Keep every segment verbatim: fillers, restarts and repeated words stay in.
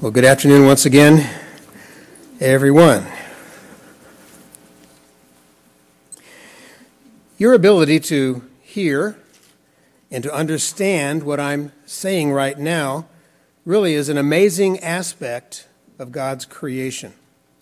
Well, good afternoon once again, everyone. Your ability to hear and to understand what I'm saying right now really is an amazing aspect of God's creation.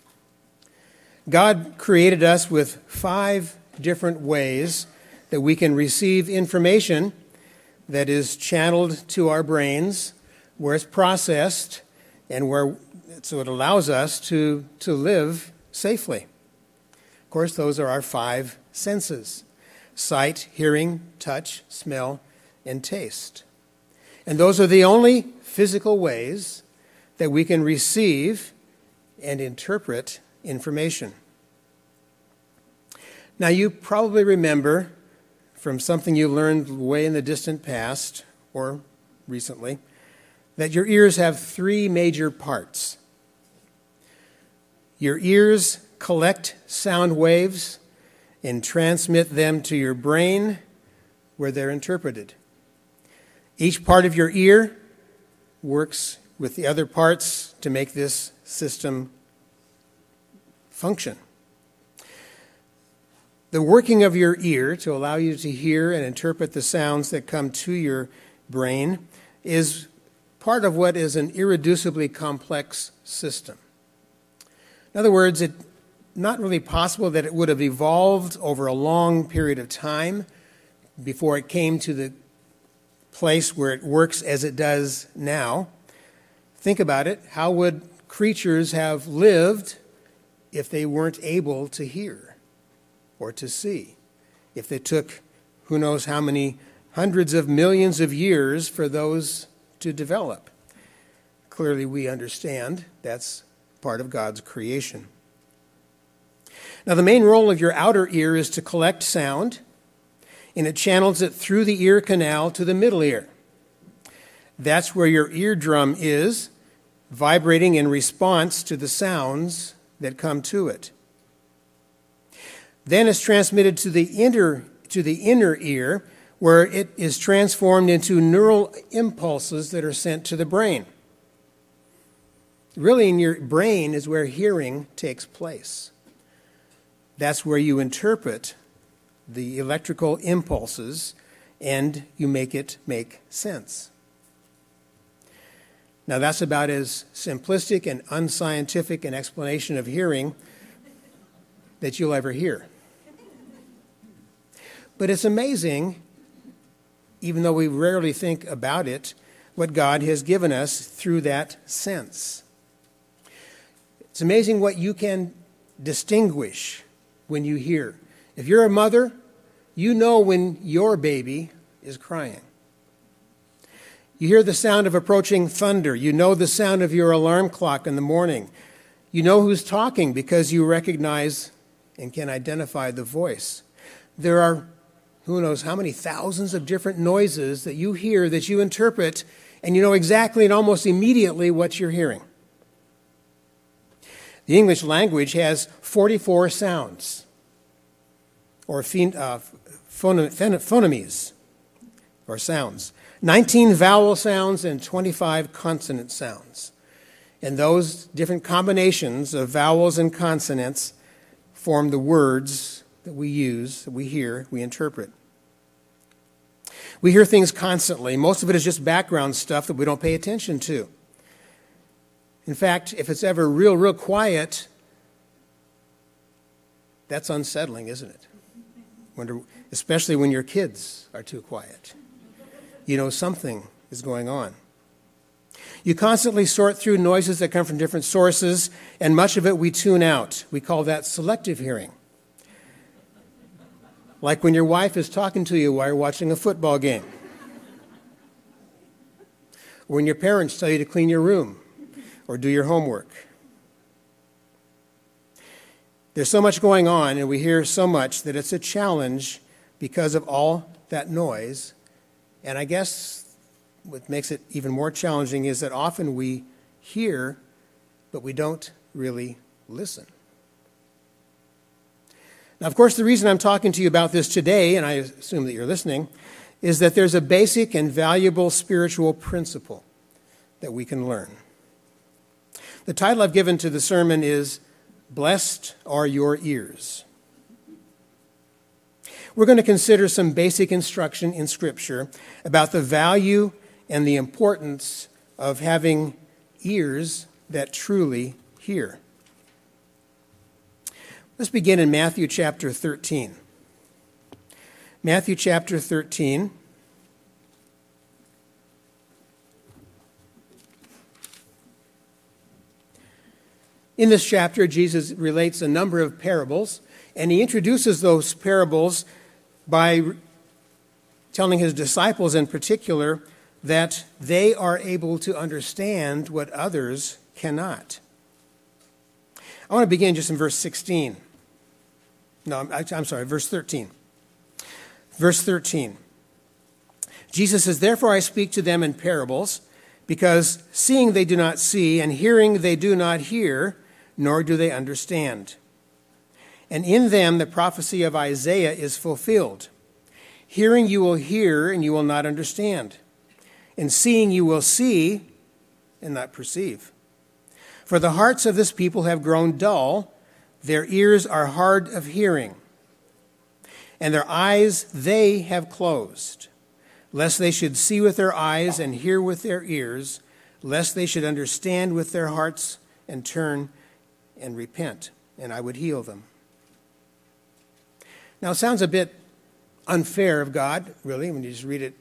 God created us with five different ways that we can receive information that is channeled to our brains, where it's processed, and where so it allows us to, to live safely. Of course, those are our five senses: sight, hearing, touch, smell, and taste. And those are the only physical ways that we can receive and interpret information. Now, you probably remember from something you learned way in the distant past, or recently, that your ears have three major parts. Your ears collect sound waves and transmit them to your brain, where they're interpreted. Each part of your ear works with the other parts to make this system function. The working of your ear to allow you to hear and interpret the sounds that come to your brain is part of what is an irreducibly complex system. In other words, it's not really possible that it would have evolved over a long period of time before it came to the place where it works as it does now. Think about it. How would creatures have lived if they weren't able to hear or to see? If it took who knows how many hundreds of millions of years for those to develop. Clearly, we understand that's part of God's creation. Now, the main role of your outer ear is to collect sound, and it channels it through the ear canal to the middle ear. That's where your eardrum is, vibrating in response to the sounds that come to it. Then it's transmitted to the inner, to the inner ear, where it is transformed into neural impulses that are sent to the brain. Really, in your brain is where hearing takes place. That's where you interpret the electrical impulses and you make it make sense. Now, that's about as simplistic and unscientific an explanation of hearing that you'll ever hear. But it's amazing, even though we rarely think about it, what God has given us through that sense. It's amazing what you can distinguish when you hear. If you're a mother, you know when your baby is crying. You hear the sound of approaching thunder. You know the sound of your alarm clock in the morning. You know who's talking because you recognize and can identify the voice. There are who knows how many thousands of different noises that you hear, that you interpret, and you know exactly and almost immediately what you're hearing. The English language has forty-four sounds, or phen- uh, phone- phonemes, or sounds. nineteen vowel sounds and twenty-five consonant sounds. And those different combinations of vowels and consonants form the words that we use, that we hear, we interpret. We hear things constantly. Most of it is just background stuff that we don't pay attention to. In fact, if it's ever real, real quiet, that's unsettling, isn't it? Wonder, especially when your kids are too quiet. You know something is going on. You constantly sort through noises that come from different sources, and much of it we tune out. We call that selective hearing. Like when your wife is talking to you while you're watching a football game. Or when your parents tell you to clean your room or do your homework. There's so much going on, and we hear so much that it's a challenge because of all that noise. And I guess what makes it even more challenging is that often we hear, but we don't really listen. Now, of course, the reason I'm talking to you about this today, and I assume that you're listening, is that there's a basic and valuable spiritual principle that we can learn. The title I've given to the sermon is Blessed Are Your Ears. We're going to consider some basic instruction in Scripture about the value and the importance of having ears that truly hear. Let's begin in Matthew chapter thirteen. Matthew chapter thirteen. In this chapter, Jesus relates a number of parables, and he introduces those parables by telling his disciples in particular that they are able to understand what others cannot. I want to begin just in verse sixteen. No, I'm, I'm sorry, verse thirteen. Verse thirteen. Jesus says, "Therefore I speak to them in parables, because seeing they do not see, and hearing they do not hear, nor do they understand. And in them the prophecy of Isaiah is fulfilled. Hearing you will hear, and you will not understand. And seeing you will see, and not perceive. For the hearts of this people have grown dull, their ears are hard of hearing, and their eyes they have closed, lest they should see with their eyes and hear with their ears, lest they should understand with their hearts and turn and repent, and I would heal them." Now, it sounds a bit unfair of God, really, when you just read it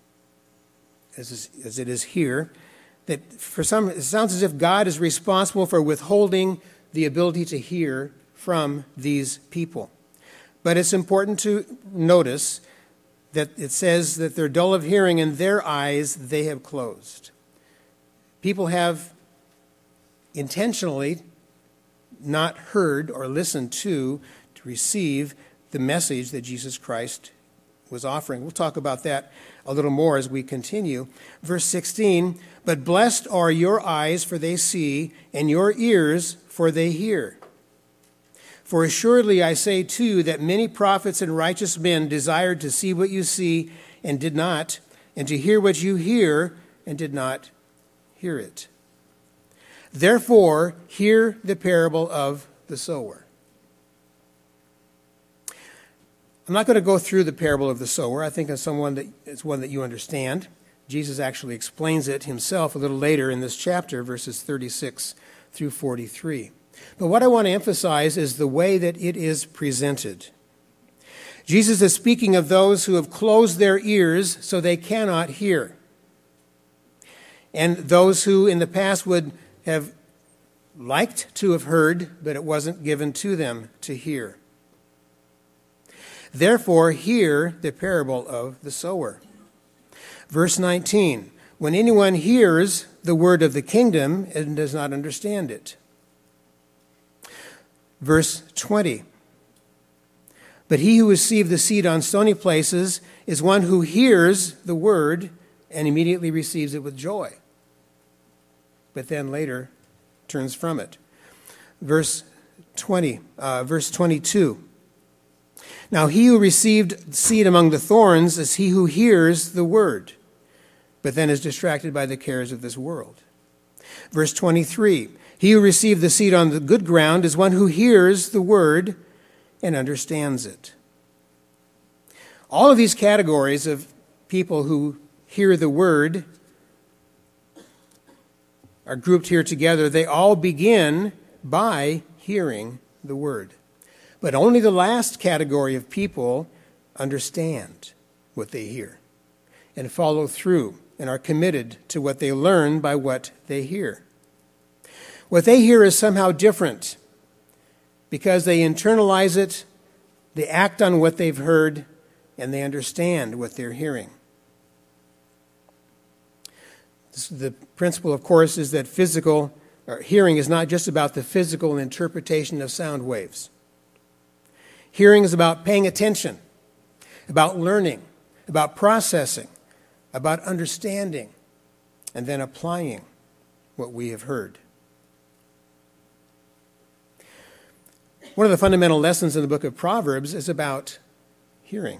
as, as it is here, that for some, it sounds as if God is responsible for withholding the ability to hear from these people. But it's important to notice that it says that they're dull of hearing and their eyes they have closed. People have intentionally not heard or listened to to receive the message that Jesus Christ was offering. We'll talk about that a little more as we continue. Verse sixteen, "But blessed are your eyes, for they see, and your ears, for they hear. For assuredly I say to you that many prophets and righteous men desired to see what you see and did not, and to hear what you hear and did not hear it. Therefore, hear the parable of the sower." I'm not going to go through the parable of the sower. I think it's someone that it's one that you understand. Jesus actually explains it himself a little later in this chapter, verses thirty-six through forty-three. But what I want to emphasize is the way that it is presented. Jesus is speaking of those who have closed their ears so they cannot hear, and those who in the past would have liked to have heard, but it wasn't given to them to hear. Therefore, hear the parable of the sower. Verse nineteen, "When anyone hears the word of the kingdom and does not understand it." Verse twenty, "But he who received the seed on stony places is one who hears the word and immediately receives it with joy, but then later turns from it." Verse twenty, uh, verse twenty-two, "Now he who received seed among the thorns is he who hears the word, but then is distracted by the cares of this world." Verse twenty-three, "He who received the seed on the good ground is one who hears the word and understands it." All of these categories of people who hear the word are grouped here together. They all begin by hearing the word. But only the last category of people understand what they hear and follow through and are committed to what they learn by what they hear. What they hear is somehow different because they internalize it, they act on what they've heard, and they understand what they're hearing. The principle, of course, is that physical or hearing is not just about the physical interpretation of sound waves. Hearing is about paying attention, about learning, about processing, about understanding, and then applying what we have heard. One of the fundamental lessons in the book of Proverbs is about hearing,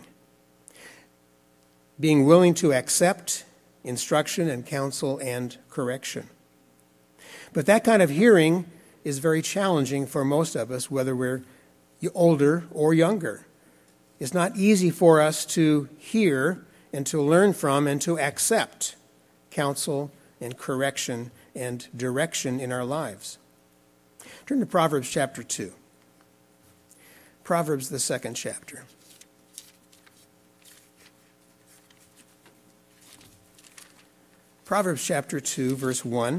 being willing to accept instruction and counsel and correction. But that kind of hearing is very challenging for most of us, whether we're older or younger. It's not easy for us to hear and to learn from and to accept counsel and correction and direction in our lives. Turn to Proverbs chapter two. Proverbs, the second chapter. Proverbs chapter two, verse one.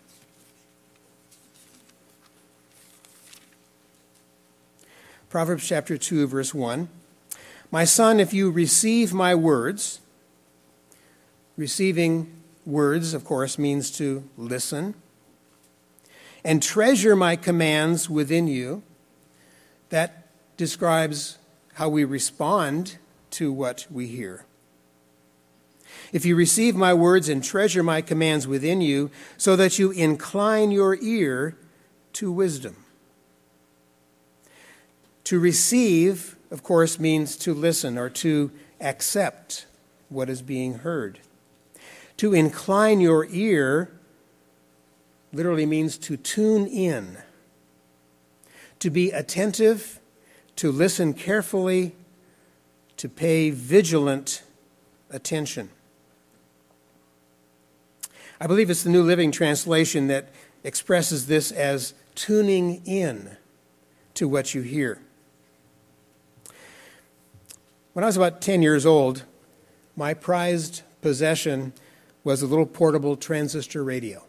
Proverbs chapter two, verse one. My son, if you receive my words, receiving words, of course, means to listen, and treasure my commands within you, that describes how we respond to what we hear. If you receive my words and treasure my commands within you, so that you incline your ear to wisdom. To receive, of course, means to listen or to accept what is being heard. To incline your ear literally means to tune in, to be attentive, to listen carefully, to pay vigilant attention. I believe it's the New Living Translation that expresses this as tuning in to what you hear. When I was about ten years old, my prized possession was a little portable transistor radio.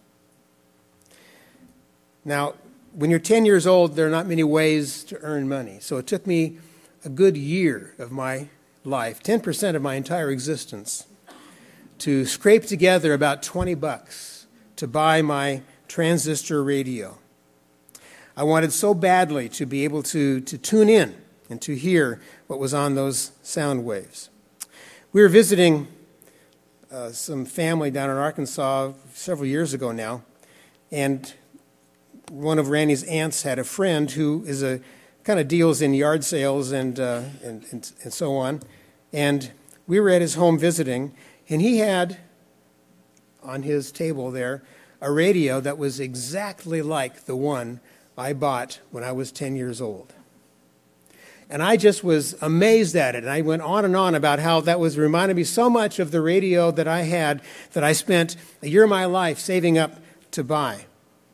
Now, when you're ten years old, there are not many ways to earn money. So it took me a good year of my life, ten percent of my entire existence, to scrape together about twenty bucks to buy my transistor radio. I wanted so badly to be able to, to tune in and to hear what was on those sound waves. We were visiting uh, some family down in Arkansas several years ago now, and one of Randy's aunts had a friend who is a kind of deals in yard sales and, uh, and, and and so on. And we were at his home visiting, and he had on his table there a radio that was exactly like the one I bought when I was ten years old. And I just was amazed at it. And I went on and on about how that was reminding me so much of the radio that I had that I spent a year of my life saving up to buy.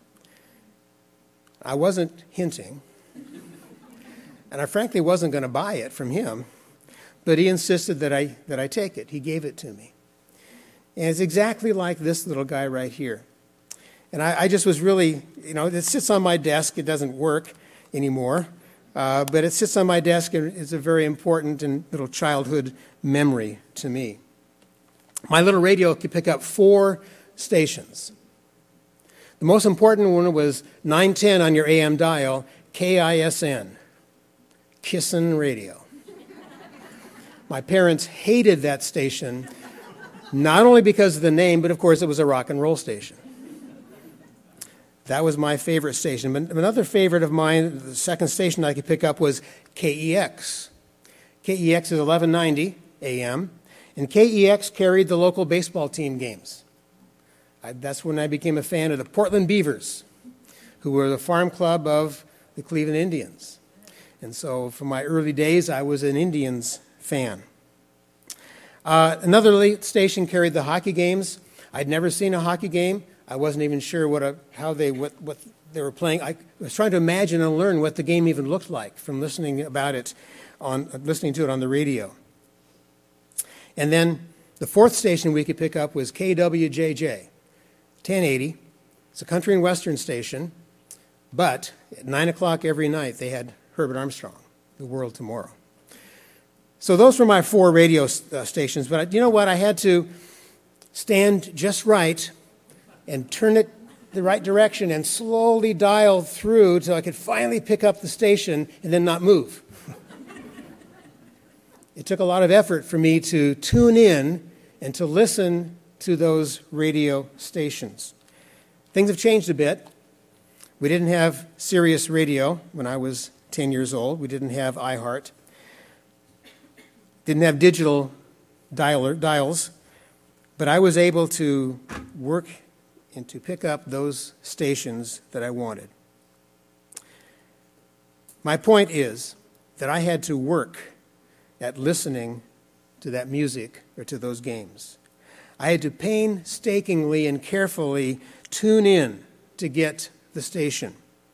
I wasn't hinting, and I frankly wasn't going to buy it from him, but he insisted that I that I take it. He gave it to me. And it's exactly like this little guy right here. And I, I just was really, you know, it sits on my desk. It doesn't work anymore, uh, but it sits on my desk, and it's a very important and little childhood memory to me. My little radio could pick up four stations. The most important one was nine ten on your A M dial, K I S N, Kissin' Radio. My parents hated that station, not only because of the name, but of course it was a rock and roll station. That was my favorite station. But another favorite of mine, the second station I could pick up, was K E X. K E X is eleven ninety A M, and K E X carried the local baseball team games. I, that's when I became a fan of the Portland Beavers, who were the farm club of the Cleveland Indians. And so from my early days, I was an Indians fan. Uh, another station carried the hockey games. I'd never seen a hockey game. I wasn't even sure what a, how they what, what they were playing. I was trying to imagine and learn what the game even looked like from listening about it on listening to it on the radio. And then the fourth station we could pick up was K W J J, ten eighty. It's a country and western station, but at nine o'clock every night they had Herbert Armstrong, The World Tomorrow. So those were my four radio uh, stations. But you know what? I had to stand just right and turn it the right direction and slowly dial through till I could finally pick up the station and then not move. It took a lot of effort for me to tune in and to listen to those radio stations. Things have changed a bit. We didn't have Sirius Radio when I was ten years old. We didn't have iHeart. Didn't have digital dialer, dials. But I was able to work and to pick up those stations that I wanted. My point is that I had to work at listening to that music or to those games. I had to painstakingly and carefully tune in to get the station.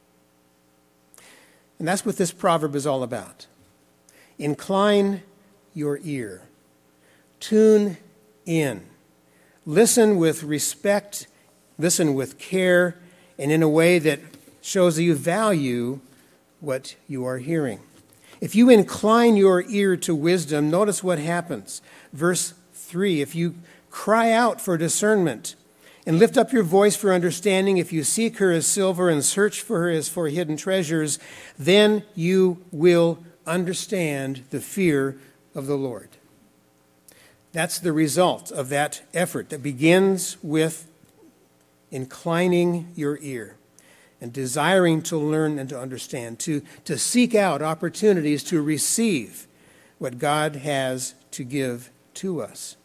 And that's what this proverb is all about. Incline your ear. Tune in. Listen with respect, listen with care, and in a way that shows that you value what you are hearing. If you incline your ear to wisdom, notice what happens. Verse three, if you cry out for discernment and lift up your voice for understanding, if you seek her as silver and search for her as for hidden treasures, then you will understand the fear of the Lord. That's the result of that effort that begins with inclining your ear and desiring to learn and to understand, to, to seek out opportunities to receive what God has to give to us.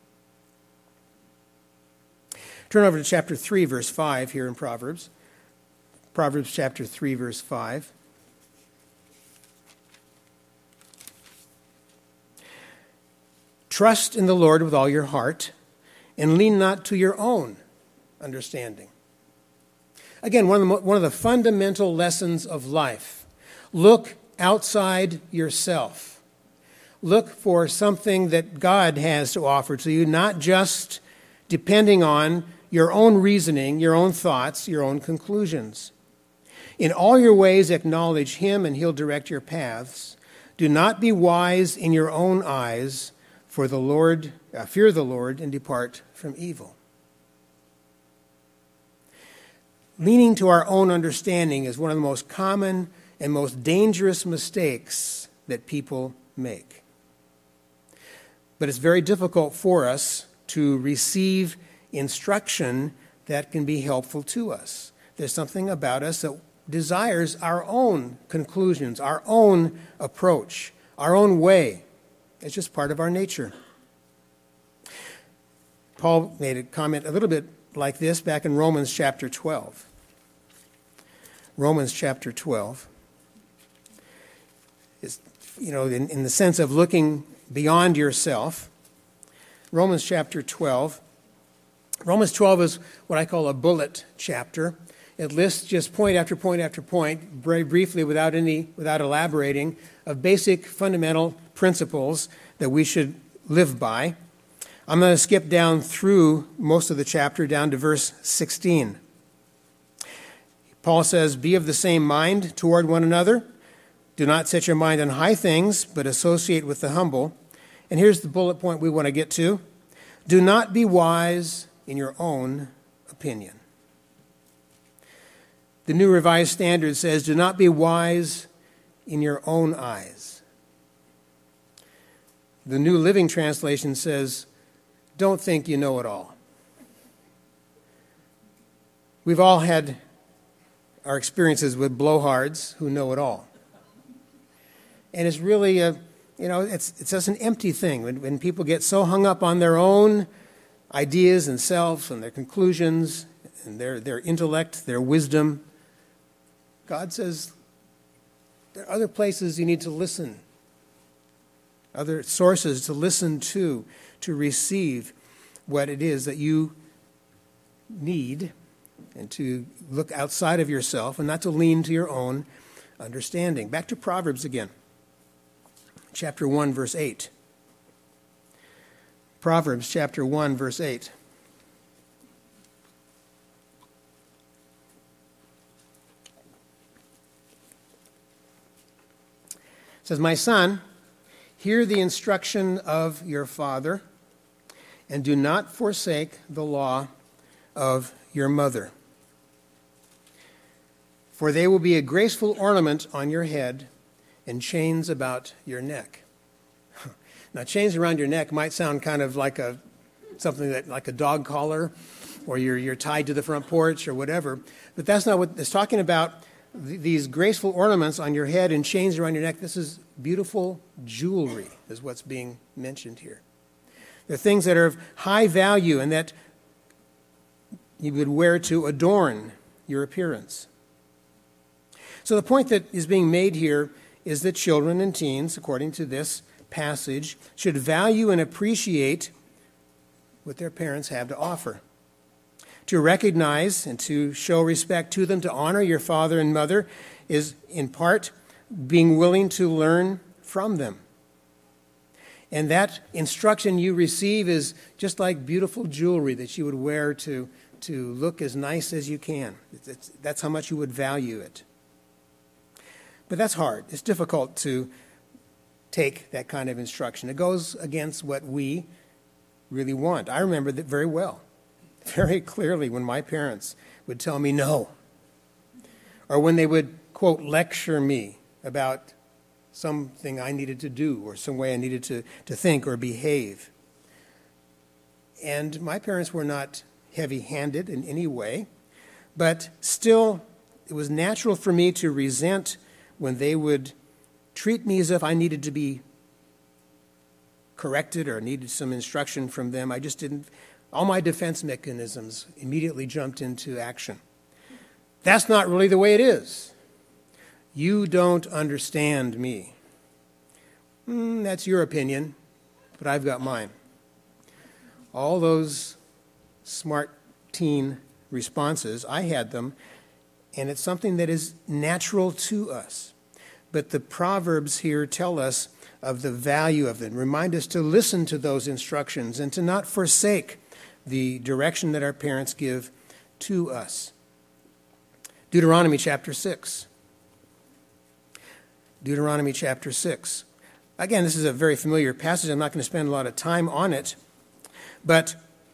Turn over to chapter three, verse five here in Proverbs. Proverbs chapter three, verse five. Trust in the Lord with all your heart, and lean not to your own understanding. Again, one of the, one of the fundamental lessons of life. Look outside yourself. Look for something that God has to offer to you, not just depending on your own reasoning, your own thoughts, your own conclusions. In all your ways acknowledge him, and he'll direct your paths. Do not be wise in your own eyes, for the Lord, uh, fear the Lord, and depart from evil. Leaning to our own understanding is one of the most common and most dangerous mistakes that people make. But it's very difficult for us to receive instruction that can be helpful to us. There's something about us that desires our own conclusions, our own approach, our own way. It's just part of our nature. Paul made a comment a little bit like this back in Romans chapter twelve. Romans chapter twelve is, you know, in, in the sense of looking beyond yourself. Romans chapter twelve. Romans twelve is what I call a bullet chapter. It lists just point after point after point, very briefly, without any, without elaborating, of basic fundamental principles that we should live by. I'm going to skip down through most of the chapter, down to verse sixteen. Paul says, "Be of the same mind toward one another. Do not set your mind on high things, but associate with the humble." And here's the bullet point we want to get to. Do not be wise in your own opinion. The New Revised Standard says, do not be wise in your own eyes. The New Living Translation says, don't think you know it all. We've all had our experiences with blowhards who know it all. And it's really a, you know, it's it's just an empty thing when, when people get so hung up on their own ideas and selves and their conclusions and their, their intellect, their wisdom. God says there are other places you need to listen, other sources to listen to, to receive what it is that you need, and to look outside of yourself and not to lean to your own understanding. Back to Proverbs again, chapter one, verse eight. Proverbs chapter one, verse eight. It says, "My son, hear the instruction of your father, and do not forsake the law of your mother. For they will be a graceful ornament on your head and chains about your neck." Now, chains around your neck might sound kind of like a something that like a dog collar, or you're you're tied to the front porch or whatever. But that's not what it's talking about. Th- these graceful ornaments on your head and chains around your neck. This is beautiful jewelry, is what's being mentioned here. They're things that are of high value and that you would wear to adorn your appearance. So the point that is being made here is that children and teens, according to this passage, should value and appreciate what their parents have to offer. To recognize and to show respect to them, to honor your father and mother, is in part being willing to learn from them. And that instruction you receive is just like beautiful jewelry that you would wear to, to look as nice as you can. It's, that's how much you would value it. But that's hard. It's difficult to take that kind of instruction. It goes against what we really want. I remember that very well, very clearly, when my parents would tell me no, or when they would, quote, lecture me about something I needed to do or some way I needed to, to think or behave. And my parents were not heavy-handed in any way, but still it was natural for me to resent when they would treat me as if I needed to be corrected or needed some instruction from them. I just didn't, all my defense mechanisms immediately jumped into action. That's not really the way it is. You don't understand me. Mm, that's your opinion, but I've got mine. All those smart teen responses, I had them, and it's something that is natural to us. But the Proverbs here tell us of the value of them, remind us to listen to those instructions and to not forsake the direction that our parents give to us. Deuteronomy chapter six. Deuteronomy chapter six. Again, this is a very familiar passage. I'm not going to spend a lot of time on it, but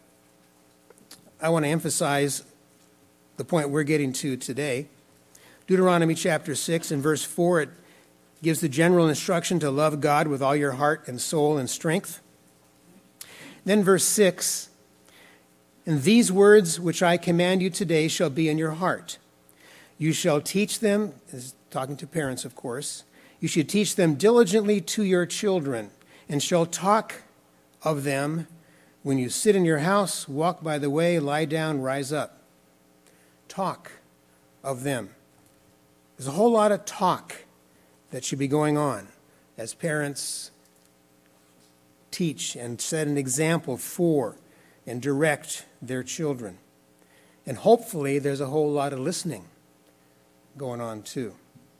I want to emphasize the point we're getting to today. Deuteronomy chapter six and verse four, it gives the general instruction to love God with all your heart and soul and strength. Then verse six, and these words which I command you today shall be in your heart. You shall teach them, this is talking to parents, of course, you should teach them diligently to your children, and shall talk of them when you sit in your house, walk by the way, lie down, rise up. Talk of them. There's a whole lot of talk that should be going on as parents teach and set an example for and direct their children. And hopefully there's a whole lot of listening going on too.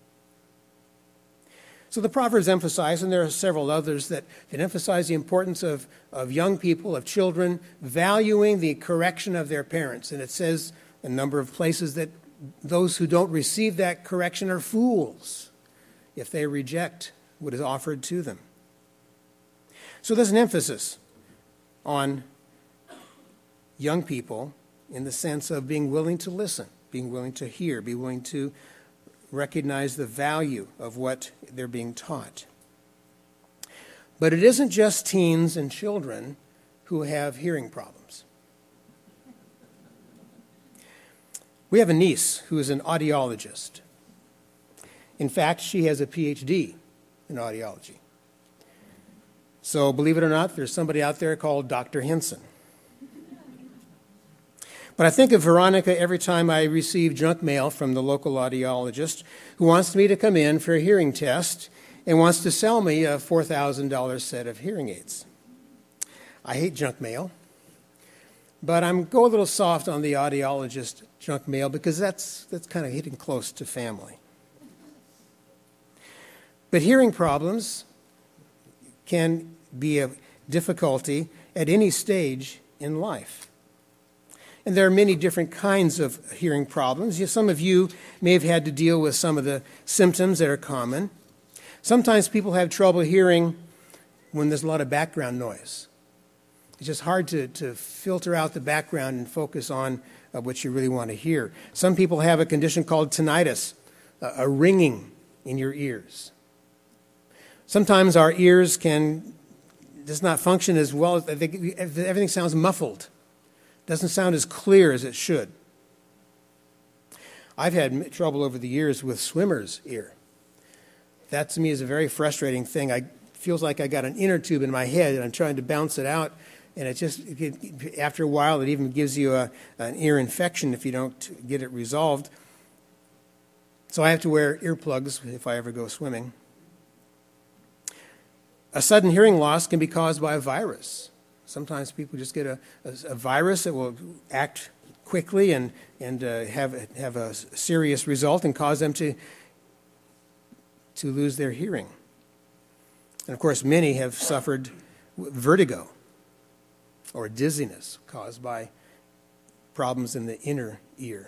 So the Proverbs emphasize, and there are several others that, that emphasize the importance of, of young people, of children, valuing the correction of their parents. And it says in a number of places that those who don't receive that correction are fools if they reject what is offered to them. So there's an emphasis on young people in the sense of being willing to listen, being willing to hear, be willing to recognize the value of what they're being taught. But it isn't just teens and children who have hearing problems. We have a niece who is an audiologist. In fact, she has a P H D in audiology. So believe it or not, there's somebody out there called Doctor Henson. But I think of Veronica every time I receive junk mail from the local audiologist who wants me to come in for a hearing test and wants to sell me a four thousand dollars set of hearing aids. I hate junk mail, but I'm go a little soft on the audiologist junk mail because that's, that's kind of hitting close to family. But hearing problems can be a difficulty at any stage in life. And there are many different kinds of hearing problems. Some of you may have had to deal with some of the symptoms that are common. Sometimes people have trouble hearing when there's a lot of background noise. It's just hard to, to filter out the background and focus on uh, what you really want to hear. Some people have a condition called tinnitus, a, a ringing in your ears. Sometimes our ears can just not function as well. As they, everything sounds muffled. Doesn't sound as clear as it should. I've had trouble over the years with swimmer's ear. That to me is a very frustrating thing. I feels like I got an inner tube in my head and I'm trying to bounce it out And it just, it, after a while, it even gives you a, an ear infection if you don't get it resolved. So I have to wear earplugs if I ever go swimming. A sudden hearing loss can be caused by a virus. Sometimes people just get a, a, a virus that will act quickly and, and uh, have, have a serious result and cause them to, to lose their hearing. And of course, many have suffered vertigo or dizziness caused by problems in the inner ear.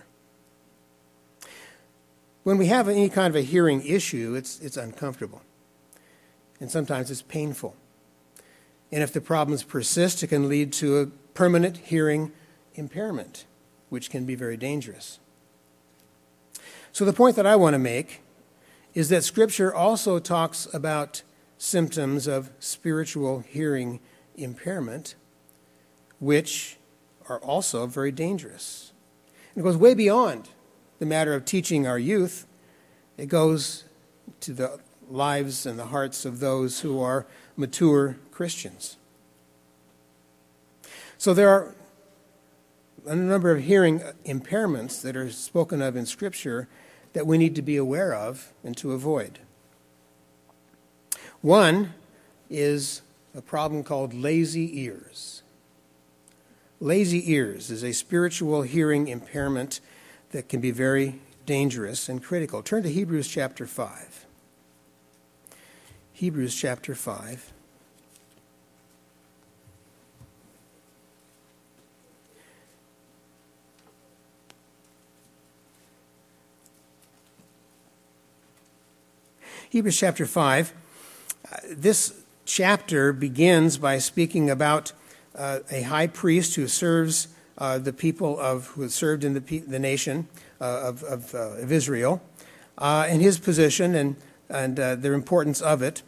When we have any kind of a hearing issue, it's, it's uncomfortable. And sometimes it's painful. And if the problems persist, it can lead to a permanent hearing impairment, which can be very dangerous. So the point that I want to make is that Scripture also talks about symptoms of spiritual hearing impairment, which are also very dangerous. And it goes way beyond the matter of teaching our youth. It goes to the lives and the hearts of those who are mature Christians. So there are a number of hearing impairments that are spoken of in Scripture that we need to be aware of and to avoid. One is a problem called lazy ears. Lazy ears is a spiritual hearing impairment that can be very dangerous and critical. Turn to Hebrews chapter five. Hebrews chapter five. Hebrews chapter five. Uh, this chapter begins by speaking about uh, a high priest who serves uh, the people of who served in the, the nation uh, of, of, uh, of Israel, uh, and his position and and uh, the importance of it.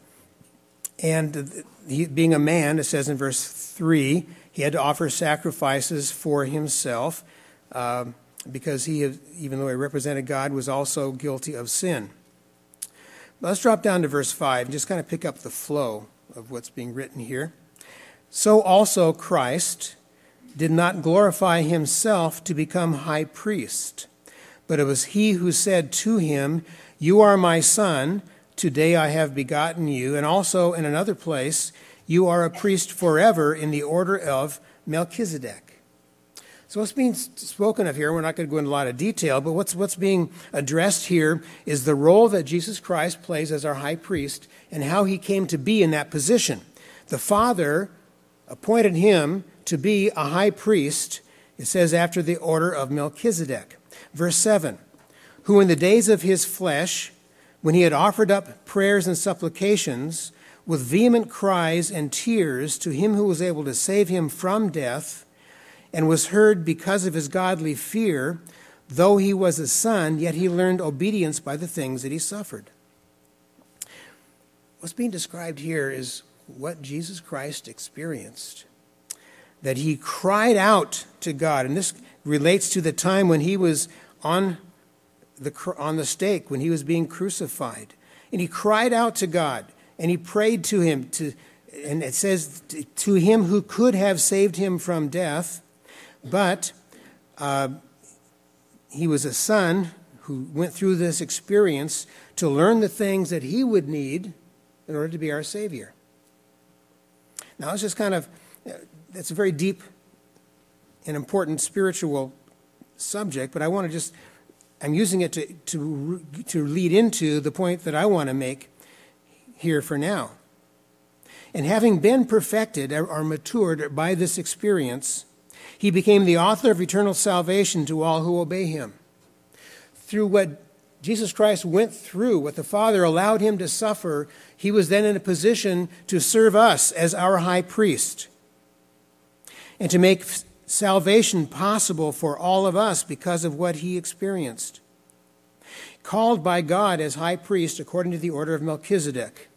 And he, being a man, it says in verse three, he had to offer sacrifices for himself uh, because he, even though he represented God, was also guilty of sin. Let's drop down to verse five and just kind of pick up the flow of what's being written here. So also Christ did not glorify himself to become high priest, but it was he who said to him, "You are my son, today I have begotten you." And also in another place, "You are a priest forever in the order of Melchizedek." So what's being spoken of here, we're not going to go into a lot of detail, but what's, what's being addressed here is the role that Jesus Christ plays as our high priest and how he came to be in that position. The Father appointed him to be a high priest, it says, after the order of Melchizedek. Verse seven, who in the days of his flesh, when he had offered up prayers and supplications with vehement cries and tears to him who was able to save him from death, and was heard because of his godly fear, though he was a son, yet he learned obedience by the things that he suffered. What's being described here is what Jesus Christ experienced, that he cried out to God, and this relates to the time when he was on the on the stake, when he was being crucified, and he cried out to God, and he prayed to him, to, and it says, to him who could have saved him from death. But uh, he was a son who went through this experience to learn the things that he would need in order to be our Savior. Now, it's just kind of, it's a very deep and important spiritual subject, but I want to just, I'm using it to, to, to lead into the point that I want to make here for now. And having been perfected or matured by this experience, he became the author of eternal salvation to all who obey him. Through what Jesus Christ went through, what the Father allowed him to suffer, he was then in a position to serve us as our high priest and to make salvation possible for all of us because of what he experienced. Called by God as high priest according to the order of Melchizedek.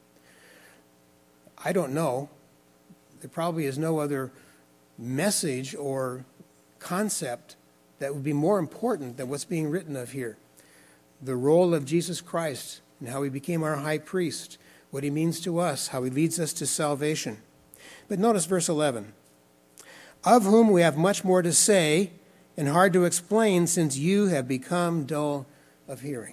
I don't know. There probably is no other message or concept that would be more important than what's being written of here. The role of Jesus Christ and how he became our high priest, what he means to us, how he leads us to salvation. But notice verse eleven. of whom we have much more to say and hard to explain, since you have become dull of hearing.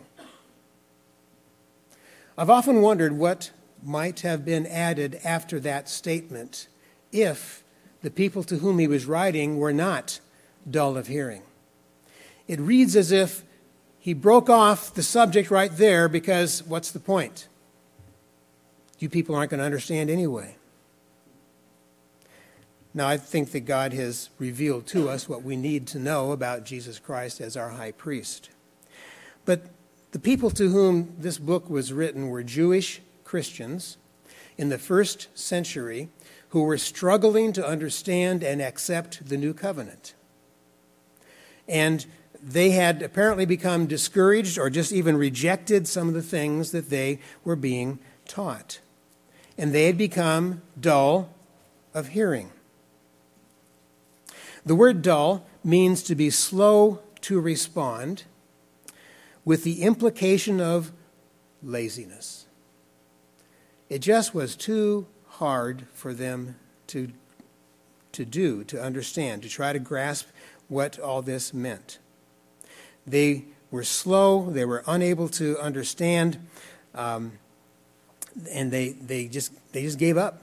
I've often wondered what might have been added after that statement if the people to whom he was writing were not dull of hearing. It reads as if he broke off the subject right there because what's the point? You people aren't going to understand anyway. Now, I think that God has revealed to us what we need to know about Jesus Christ as our high priest. But the people to whom this book was written were Jewish Christians in the first century who were struggling to understand and accept the new covenant. And they had apparently become discouraged or just even rejected some of the things that they were being taught. And they had become dull of hearing. The word dull means to be slow to respond, with the implication of laziness. It just was too hard for them to, to do, to understand, to try to grasp what all this meant. They were slow, they were unable to understand, um, and they, they, just, they just gave up.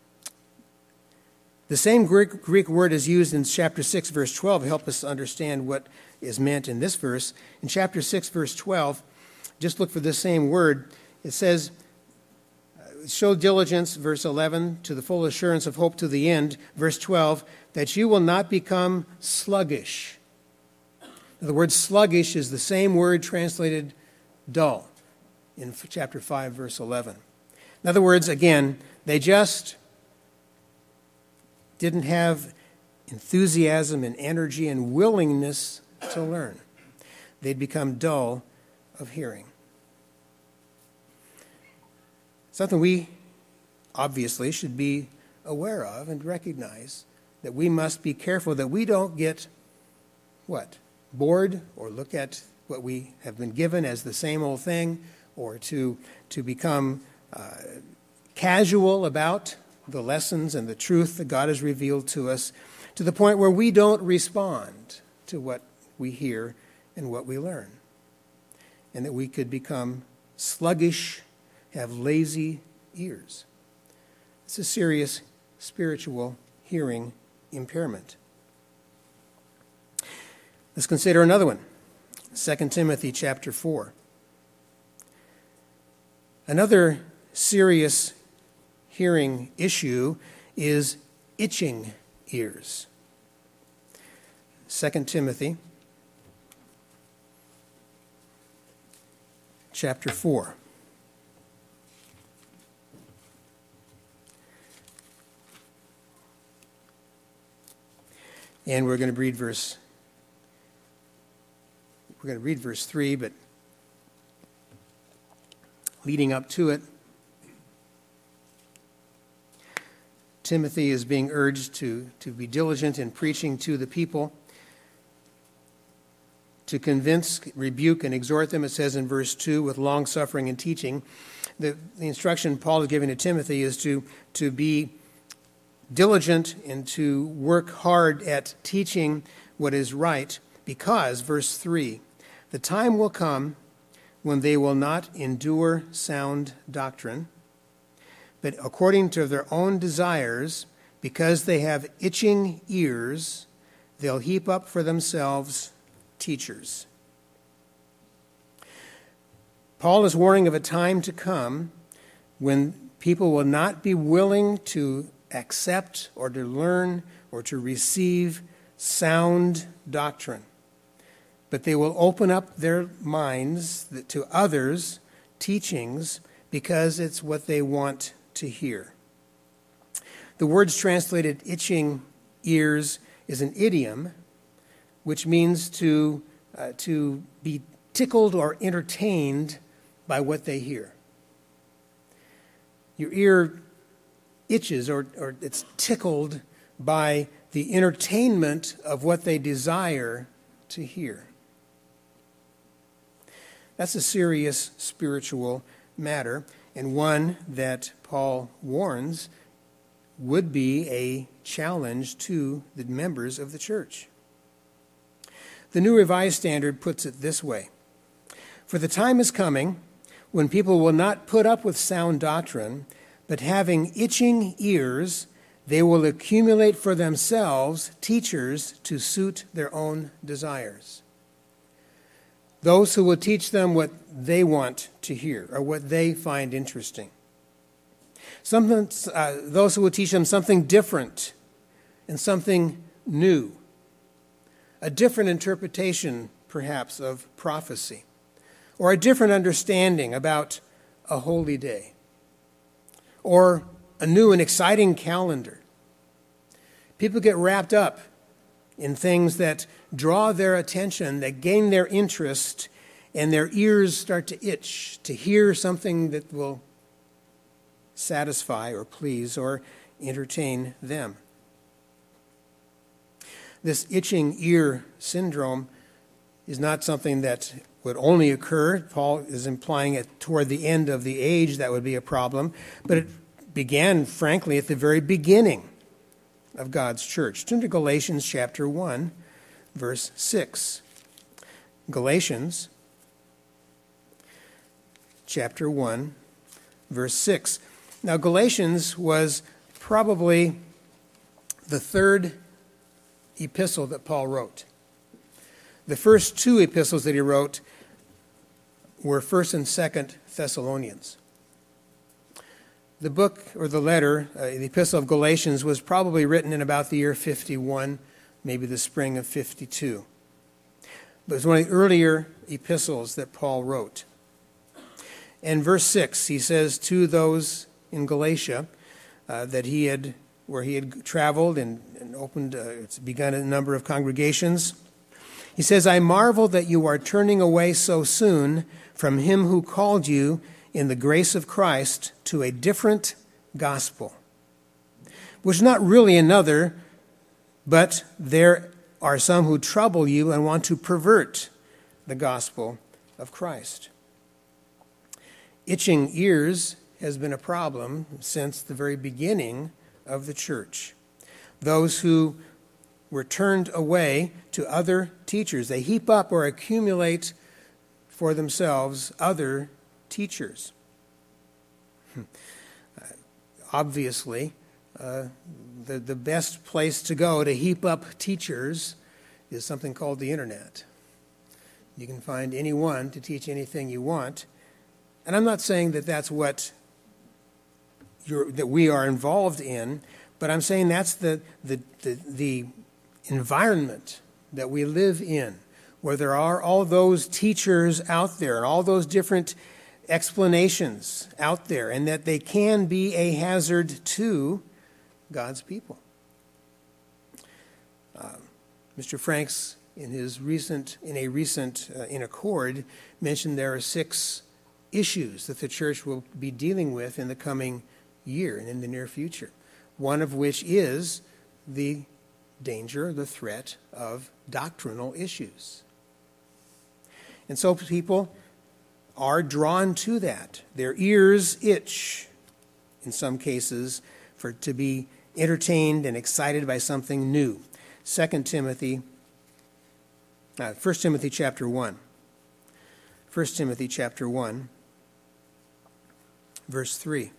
The same Greek, Greek word is used in chapter six, verse twelve, to help us understand what is meant in this verse. In chapter six, verse twelve, just look for the same word. It says, show diligence, verse eleven, to the full assurance of hope to the end, verse twelve, that you will not become sluggish. The word sluggish is the same word translated dull in chapter five, verse eleven. In other words, again, they just didn't have enthusiasm and energy and willingness to learn. They'd become dull of hearing. Something we obviously should be aware of and recognize, that we must be careful that we don't get, what, bored or look at what we have been given as the same old thing, or to, to become uh, casual about the lessons and the truth that God has revealed to us, to the point where we don't respond to what we hear and what we learn, and that we could become sluggish, have lazy ears. It's a serious spiritual hearing impairment. Let's consider another one. Second Timothy chapter four. Another serious hearing issue is itching ears. Second Timothy chapter four. And we're going to read verse we're going to read verse three, but leading up to it, Timothy is being urged to, to be diligent in preaching to the people, to convince, rebuke, and exhort them, it says in verse two, with long-suffering and teaching. The, the instruction Paul is giving to Timothy is to, to be diligent and to work hard at teaching what is right, because, verse three, the time will come when they will not endure sound doctrine, but according to their own desires, because they have itching ears, they'll heap up for themselves teachers. Paul is warning of a time to come when people will not be willing to accept or to learn or to receive sound doctrine, but they will open up their minds to others' teachings because it's what they want to hear. The words translated itching ears is an idiom which means to, uh, to be tickled or entertained by what they hear. Your ear itches or, or it's tickled by the entertainment of what they desire to hear. That's a serious spiritual matter, and one that Paul warns would be a challenge to the members of the church. The New Revised Standard puts it this way: "For the time is coming when people will not put up with sound doctrine, but having itching ears, they will accumulate for themselves teachers to suit their own desires." Those who will teach them what they want to hear or what they find interesting. Something, uh, those who will teach them something different and something new. A different interpretation, perhaps, of prophecy, or a different understanding about a holy day, or a new and exciting calendar. People get wrapped up in things that draw their attention, that gain their interest, and their ears start to itch to hear something that will satisfy or please or entertain them. This itching ear syndrome is not something that would only occur. Paul is implying it toward the end of the age that would be a problem, but it began, frankly, at the very beginning of God's church. Turn to Galatians chapter one, verse six. Galatians chapter one, verse six. Now, Galatians was probably the third epistle that Paul wrote. The first two epistles that he wrote were First and Second Thessalonians. The book, or the letter, uh, the Epistle of Galatians, was probably written in about the year fifty-one, maybe the spring of fifty-two. But it was one of the earlier epistles that Paul wrote. In verse six, he says to those in Galatia uh, that he had, where he had traveled and, and opened, uh, it's begun a number of congregations. He says, "I marvel that you are turning away so soon from him who called you in the grace of Christ to a different gospel, which is not really another, but there are some who trouble you and want to pervert the gospel of Christ." Itching ears has been a problem since the very beginning of the church. Those who were turned away to other teachers, they heap up or accumulate for themselves other teachers. Obviously, uh, the, the best place to go to heap up teachers is something called the internet. You can find anyone to teach anything you want. And I'm not saying that that's what you're, that we are involved in, but I'm saying that's the, the, the, the environment that we live in, where there are all those teachers out there and all those different explanations out there, and that they can be a hazard to God's people. Uh, Mister Franks, in his recent, in a recent uh, in Accord, mentioned there are six issues that the church will be dealing with in the coming year and in the near future. One of which is the danger, the threat of doctrinal issues. And so people are drawn to that. Their ears itch, in some cases, for to be entertained and excited by something new. Second Timothy, uh, First Timothy chapter one. First Timothy chapter one, verse three.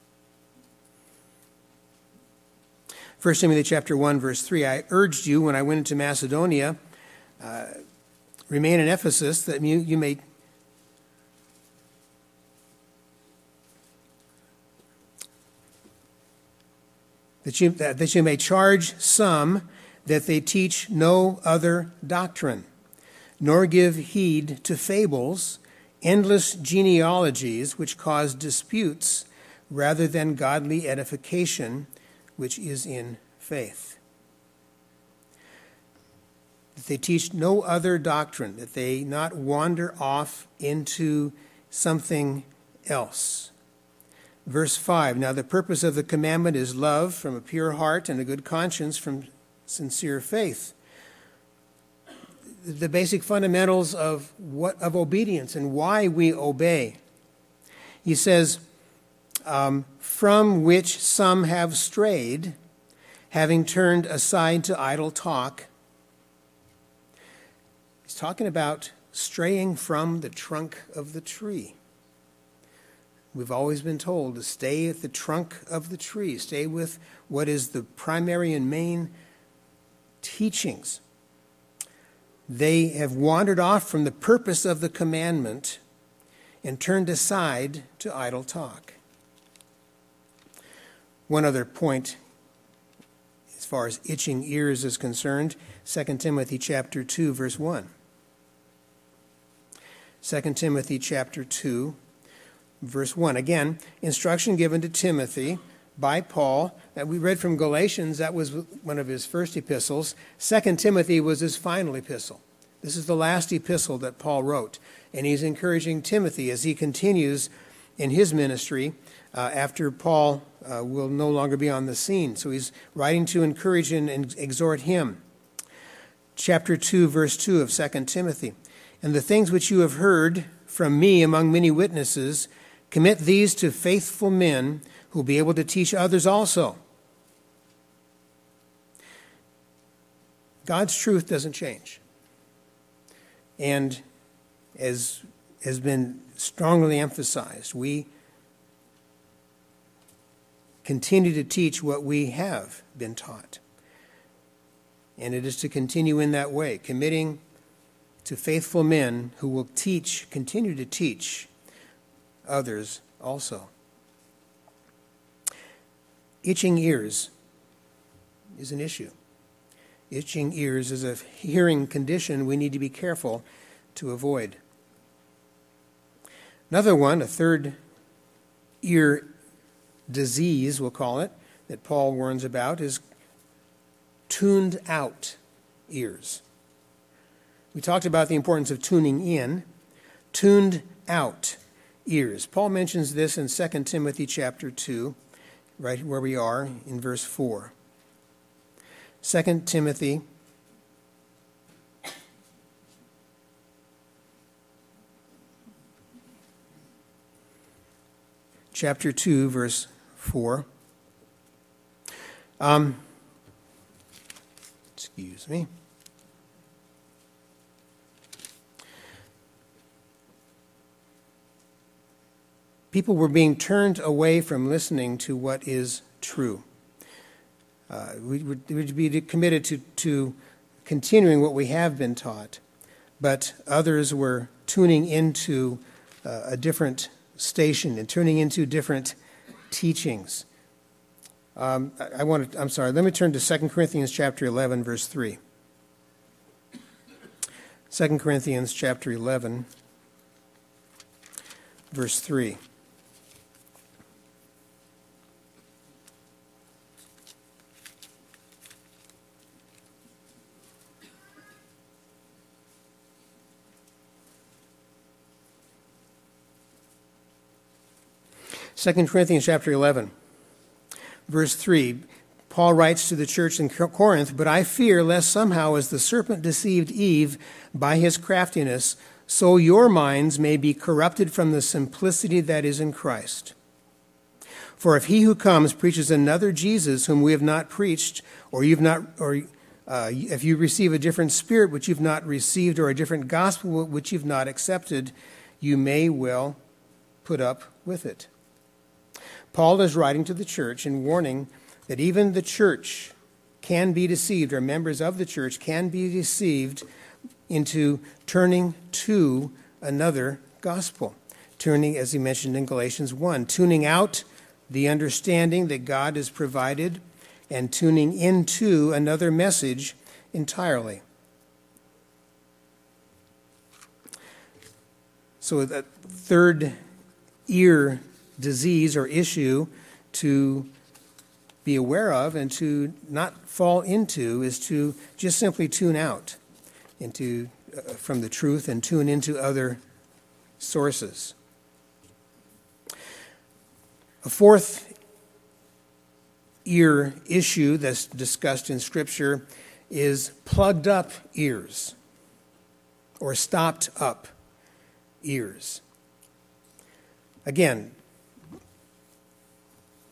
First Timothy chapter one, verse three. "I urged you when I went into Macedonia, uh, remain in Ephesus, that you, you may that you that, that you may charge some that they teach no other doctrine, nor give heed to fables, endless genealogies which cause disputes, rather than godly edification, which is in faith." That they teach no other doctrine, that they not wander off into something else. Verse five, "Now the purpose of the commandment is love from a pure heart and a good conscience from sincere faith." The basic fundamentals of what of obedience and why we obey. He says, um, from which some have strayed, having turned aside to idle talk. He's talking about straying from the trunk of the tree. We've always been told to stay at the trunk of the tree, stay with what is the primary and main teachings. They have wandered off from the purpose of the commandment and turned aside to idle talk. One other point as far as itching ears is concerned, Second Timothy chapter two, verse one. Second Timothy chapter two, verse one. Again, instruction given to Timothy by Paul. That we read from Galatians, that was one of his first epistles. Second Timothy was his final epistle. This is the last epistle that Paul wrote. And he's encouraging Timothy as he continues in his ministry uh, after Paul uh, will no longer be on the scene. So he's writing to encourage and, and exhort him. Chapter two, verse two of Second Timothy. And the things which you have heard from me among many witnesses, commit these to faithful men who will be able to teach others also. God's truth doesn't change. And as has been strongly emphasized, we continue to teach what we have been taught. And it is to continue in that way, committing to faithful men who will teach, continue to teach others also. Itching ears is an issue. Itching ears is a hearing condition we need to be careful to avoid. Another one, a third ear disease, we'll call it, that Paul warns about is tuned out ears. We talked about the importance of tuning in, tuned out ears. Paul mentions this in Second Timothy chapter two, right where we are in verse four. Second Timothy chapter two, verse four. Um, excuse me. People were being turned away from listening to what is true. Uh, we would, we would be committed to, to continuing what we have been taught, but others were tuning into uh, a different station and tuning into different teachings. Um, I, I want to, I'm sorry, let me turn to Second Corinthians chapter eleven, verse three. Second Corinthians chapter eleven, verse three. Second Corinthians chapter eleven, verse three, Paul writes to the church in Corinth, "But I fear lest somehow as the serpent deceived Eve by his craftiness, so your minds may be corrupted from the simplicity that is in Christ. For if he who comes preaches another Jesus whom we have not preached, or you've not, or uh, if you receive a different spirit which you've not received, or a different gospel which you've not accepted, you may well put up with it." Paul is writing to the church and warning that even the church can be deceived, or members of the church can be deceived into turning to another gospel. Turning, as he mentioned in Galatians one, tuning out the understanding that God has provided and tuning into another message entirely. So that third ear disease or issue to be aware of and to not fall into is to just simply tune out into uh, from the truth and tune into other sources. A fourth ear issue that's discussed in Scripture is plugged up ears or stopped up ears. Again,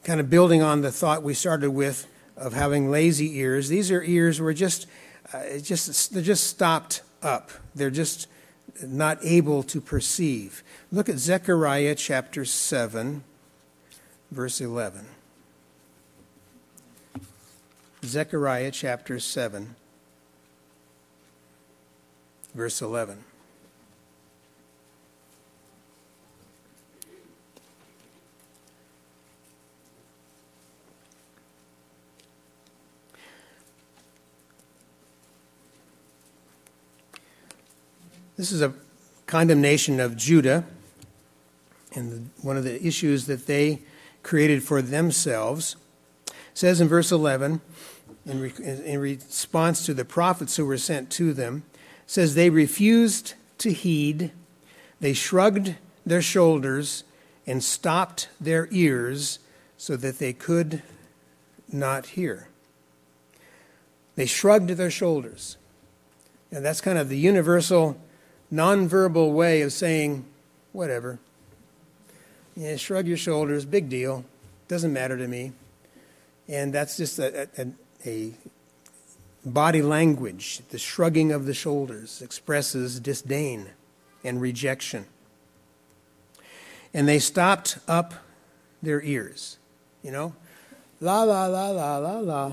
kind of building on the thought we started with of having lazy ears, these are ears where just, uh, just they're just stopped up. They're just not able to perceive. Look at Zechariah chapter seven, verse eleven. Zechariah chapter seven, verse eleven. This is a condemnation of Judah, and one of the issues that they created for themselves. It says in verse eleven, in, re, in response to the prophets who were sent to them, it says, they refused to heed, they shrugged their shoulders, and stopped their ears so that they could not hear. They shrugged their shoulders. And that's kind of the universal nonverbal way of saying, whatever. Yeah, shrug your shoulders, big deal. Doesn't matter to me. And that's just a, a, a body language. The shrugging of the shoulders expresses disdain and rejection. And they stopped up their ears. You know, la, la, la, la, la, la.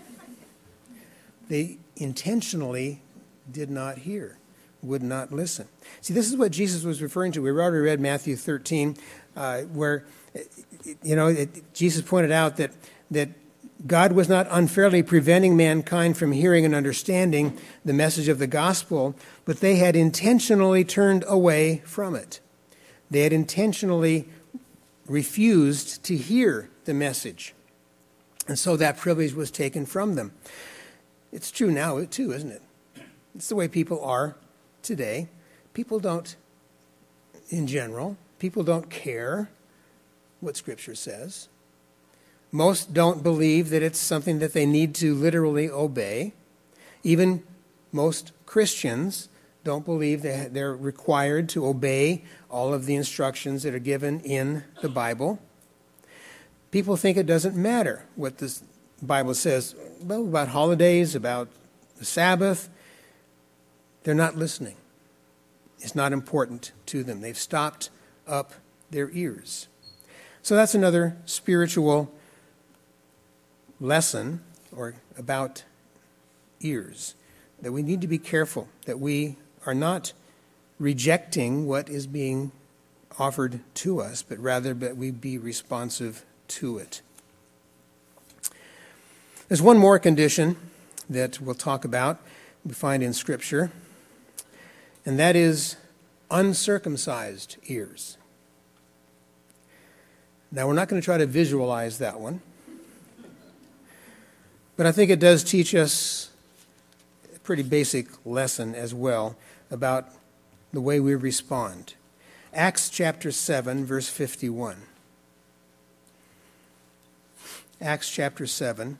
They intentionally did not hear. Would not listen. See, this is what Jesus was referring to. We already read Matthew thirteen, uh, where, you know, it, Jesus pointed out that that God was not unfairly preventing mankind from hearing and understanding the message of the gospel, but they had intentionally turned away from it. They had intentionally refused to hear the message. And so that privilege was taken from them. It's true now, too, isn't it? It's the way people are today. People don't, in general, people don't care what Scripture says. Most don't believe that it's something that they need to literally obey. Even most Christians don't believe that they're required to obey all of the instructions that are given in the Bible. People think it doesn't matter what the Bible says well, about holidays, about the Sabbath. They're not listening. It's not important to them. They've stopped up their ears. So that's another spiritual lesson or about ears, that we need to be careful, that we are not rejecting what is being offered to us, but rather that we be responsive to it. There's one more condition that we'll talk about, we find in Scripture, and that is uncircumcised ears. Now, we're not going to try to visualize that one, but I think it does teach us a pretty basic lesson as well about the way we respond. Acts chapter seven, verse fifty-one. Acts chapter seven.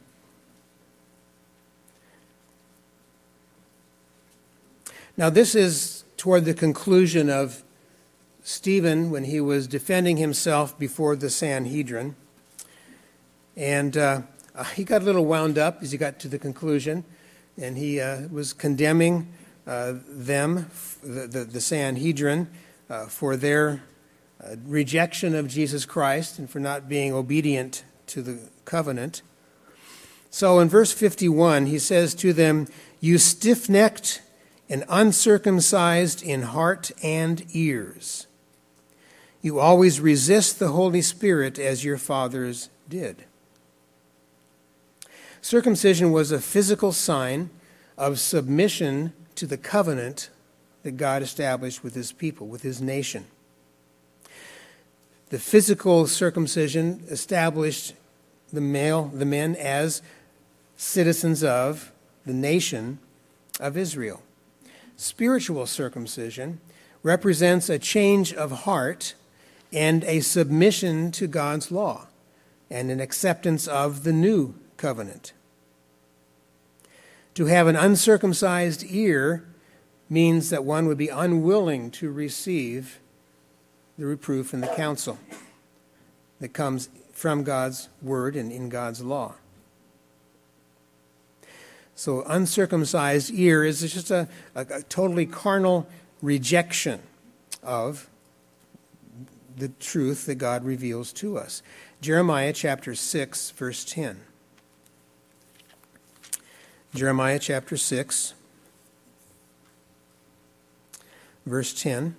Now, this is toward the conclusion of Stephen when he was defending himself before the Sanhedrin. And uh, he got a little wound up as he got to the conclusion, and he uh, was condemning uh, them, the, the, the Sanhedrin, uh, for their uh, rejection of Jesus Christ and for not being obedient to the covenant. So in verse fifty-one, he says to them, "You stiff-necked and uncircumcised in heart and ears. You always resist the Holy Spirit as your fathers did." Circumcision was a physical sign of submission to the covenant that God established with his people, with his nation. The physical circumcision established the male, the men as citizens of the nation of Israel. Spiritual circumcision represents a change of heart and a submission to God's law and an acceptance of the new covenant. To have an uncircumcised ear means that one would be unwilling to receive the reproof and the counsel that comes from God's word and in God's law. So uncircumcised ear is just a, a, a totally carnal rejection of the truth that God reveals to us. Jeremiah chapter six, verse ten. Jeremiah chapter six, verse ten.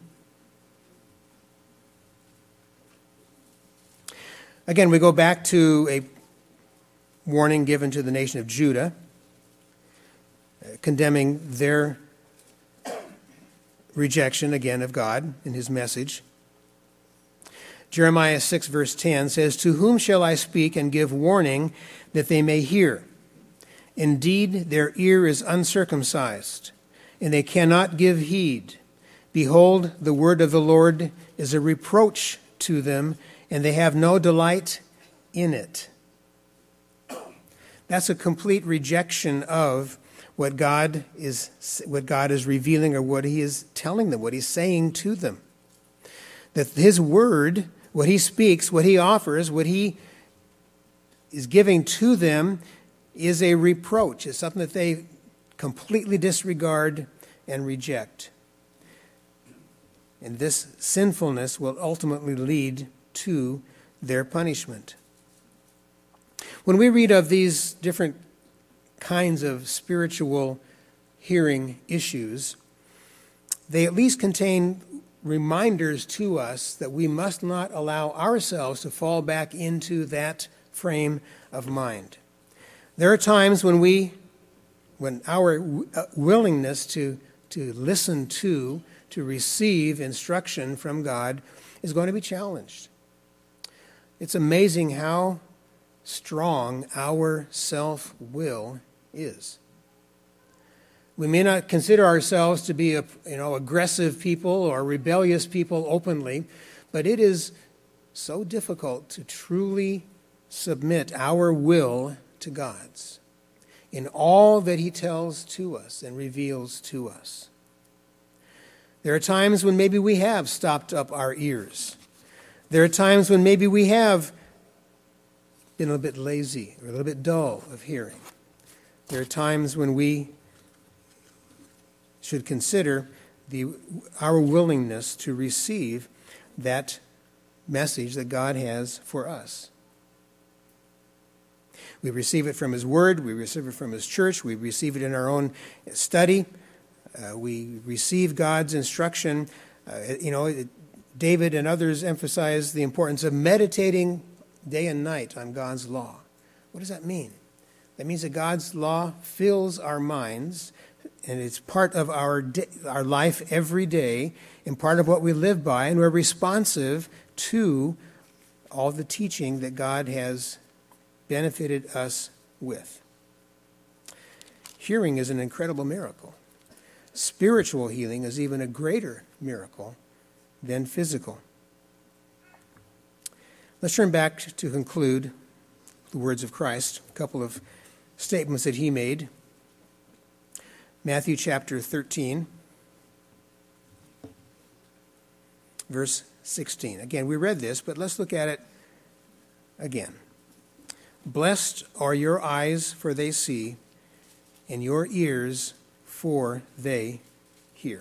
Again, we go back to a warning given to the nation of Judah, condemning their rejection, again, of God in his message. Jeremiah six, verse ten says, "To whom shall I speak and give warning that they may hear? Indeed, their ear is uncircumcised, and they cannot give heed. Behold, the word of the Lord is a reproach to them, and they have no delight in it." That's a complete rejection of what God is what God is revealing or what he is telling them, what he's saying to them. That his word, what he speaks, what he offers, what he is giving to them is a reproach. It's something that they completely disregard and reject. And this sinfulness will ultimately lead to their punishment. When we read of these different kinds of spiritual hearing issues, they at least contain reminders to us that we must not allow ourselves to fall back into that frame of mind. There are times when we, when our willingness to, to listen to, to receive instruction from God is going to be challenged. It's amazing how strong our self-will is. We may not consider ourselves to be a, you know, aggressive people or rebellious people openly, but it is so difficult to truly submit our will to God's in all that he tells to us and reveals to us. There are times when maybe we have stopped up our ears. There are times when maybe we have been a little bit lazy or a little bit dull of hearing. There are times when we should consider the, our willingness to receive that message that God has for us. We receive it from his word, we receive it from his church, we receive it in our own study, uh, we receive God's instruction. Uh, you know, it, David and others emphasize the importance of meditating day and night on God's law. What does that mean? That means that God's law fills our minds, and it's part of our day, our life every day, and part of what we live by, and we're responsive to all the teaching that God has benefited us with. Hearing is an incredible miracle. Spiritual healing is even a greater miracle than physical. Let's turn back to conclude the words of Christ, a couple of statements that he made. Matthew chapter thirteen, verse sixteen. Again, we read this, but let's look at it again. "Blessed are your eyes, for they see, and your ears, for they hear."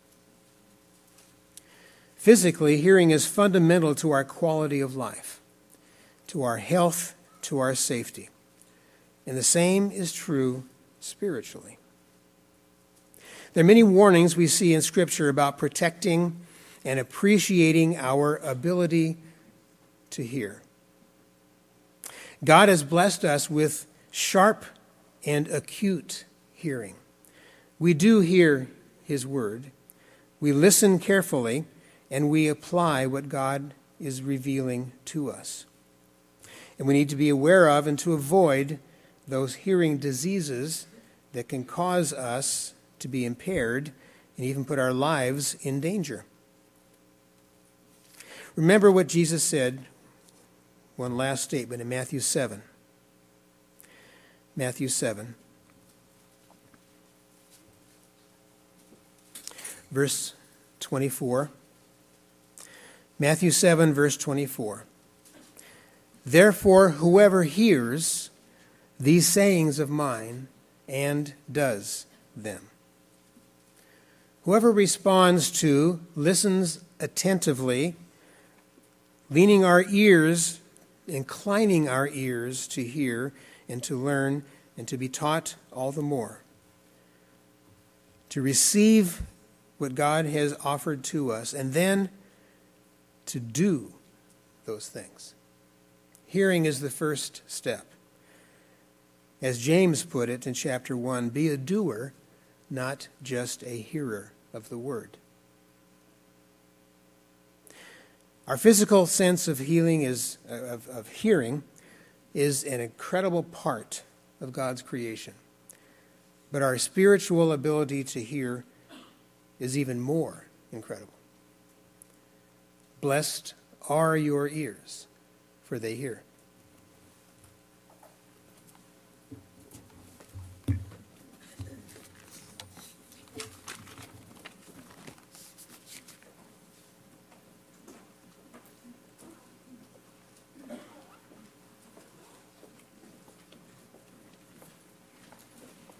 Physically, hearing is fundamental to our quality of life, to our health, to our safety. And the same is true spiritually. There are many warnings we see in Scripture about protecting and appreciating our ability to hear. God has blessed us with sharp and acute hearing. We do hear his word. We listen carefully, and we apply what God is revealing to us. And we need to be aware of and to avoid those hearing diseases that can cause us to be impaired and even put our lives in danger. Remember what Jesus said, one last statement in Matthew seven. Matthew seven. Verse twenty-four. Matthew seven, verse twenty-four. Therefore, whoever hears these sayings of mine and does them. Whoever responds to, listens attentively, leaning our ears, inclining our ears to hear and to learn and to be taught all the more, to receive what God has offered to us, and then to do those things. Hearing is the first step. As James put it in chapter one, be a doer, not just a hearer of the word. Our physical sense of healing is of, of hearing is an incredible part of God's creation. But our spiritual ability to hear is even more incredible. Blessed are your ears, for they hear.